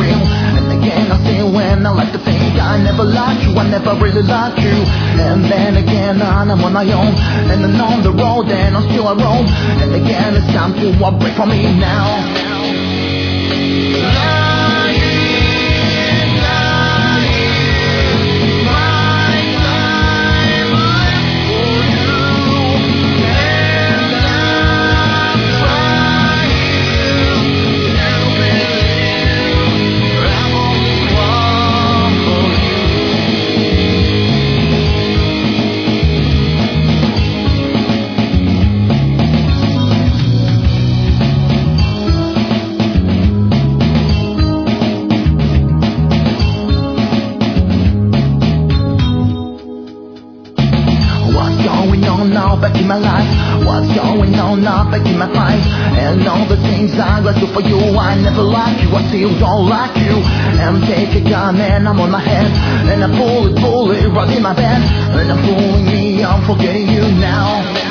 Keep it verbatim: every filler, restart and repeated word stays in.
real. And again I say when I like to think I never liked you, I never really liked you. And then again I'm on my own, and I'm on the road and I'm still alone. And again it's time to walk away from me now. Now back in my life, what's going on now back in my mind? And all the things I would do for you, I never liked you, I still don't like you. And take a gun and I'm on my head, and I pull it, pull it right in my bed, and I'm fooling me, I'm forgetting you now.